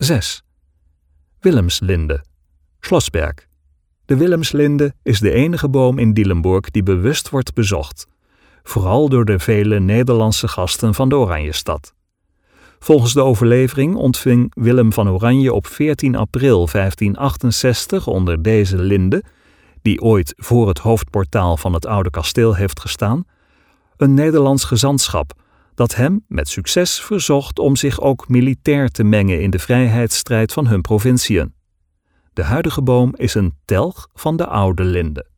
6. Willemslinde, Schlossberg. De Willemslinde is de enige boom in Dielenburg die bewust wordt bezocht, vooral door de vele Nederlandse gasten van de Oranjestad. Volgens de overlevering ontving Willem van Oranje op 14 april 1568 onder deze linde, die ooit voor het hoofdportaal van het oude kasteel heeft gestaan, een Nederlands gezantschap dat hem met succes verzocht om zich ook militair te mengen in de vrijheidsstrijd van hun provinciën. De huidige boom is een telg van de oude linde.